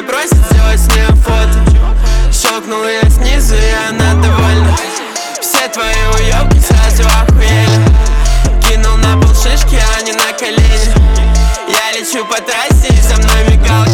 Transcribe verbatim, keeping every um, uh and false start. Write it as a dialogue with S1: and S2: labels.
S1: меня просит сделать с ней фото. Щелкнул ее снизу, и она довольна. Все твои уёбки сразу охуели. Кинул на пол шишки, а не на колени. Я лечу по трассе, и за мной мигалки.